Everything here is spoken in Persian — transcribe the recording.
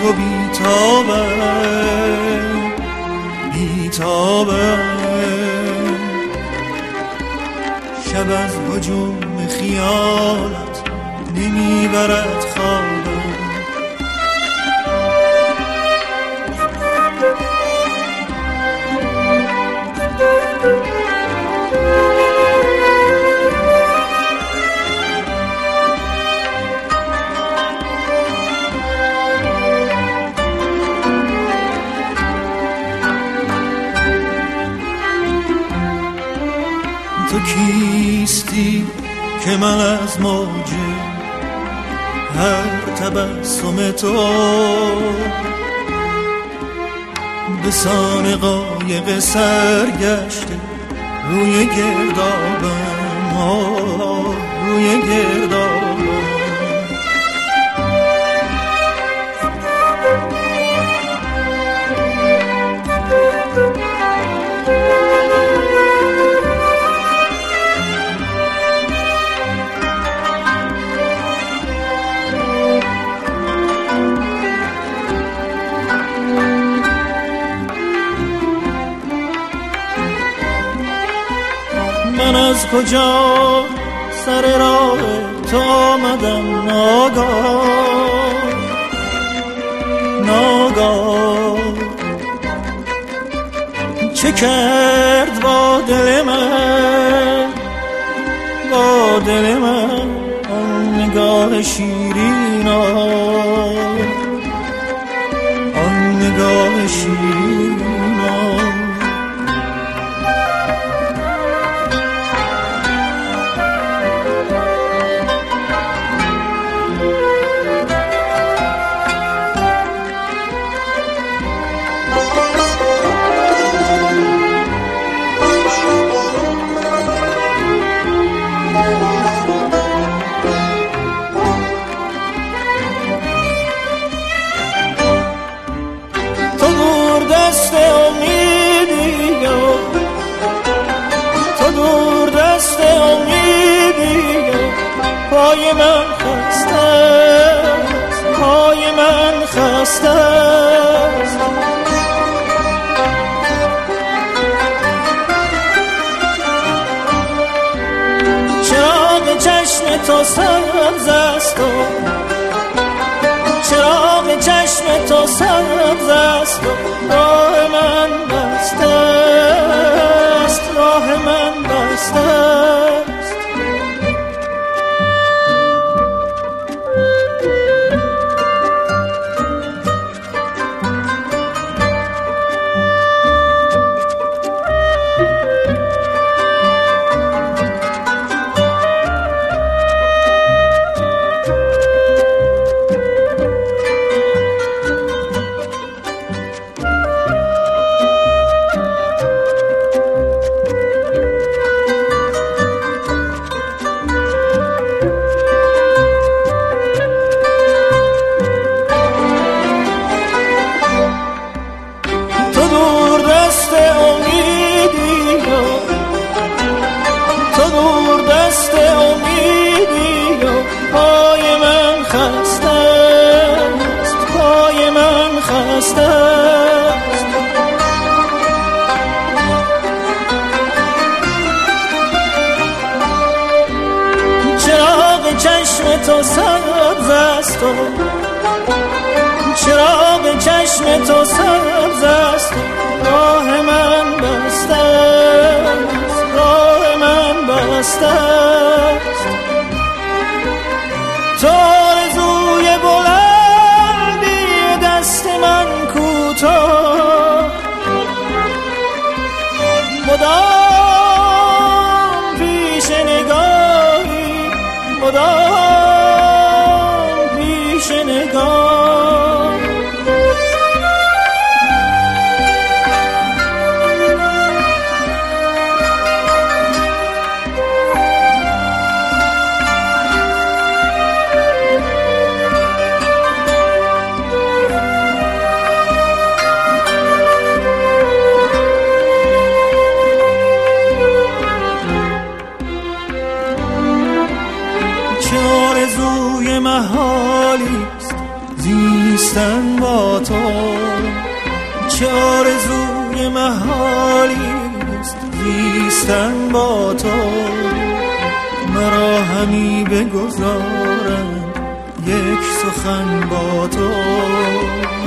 تو بیتابه بیتابه، شب از هجوم خیالت نمیبرد خوابه. تو کیستی که من از موج هر تبسم تو به سان قایق سرگشته روی گردابم، روی گردابم. من از کجا سر راه تو آمدم ناگاه ناگاه، چه کرد با دل من با دل من آن نگاه شیرین، آن نگاه شیرین. پای من خسته است، پای من خسته است. چراغ چشم تو سبز است، چراغ چشم تو سبز است، راه من بسته است، راه من بسته است. تو سبز است، چراغ چشم تو سبز است، راه من بسته است، راه من بسته است. تو آرزوی بلندی دست من کوتاه، مدام پیش نگاهی، مدام زیستن با تو، چه آرزوی محالیست زیستن با تو. مرا همی بگذارم یک سخن با تو.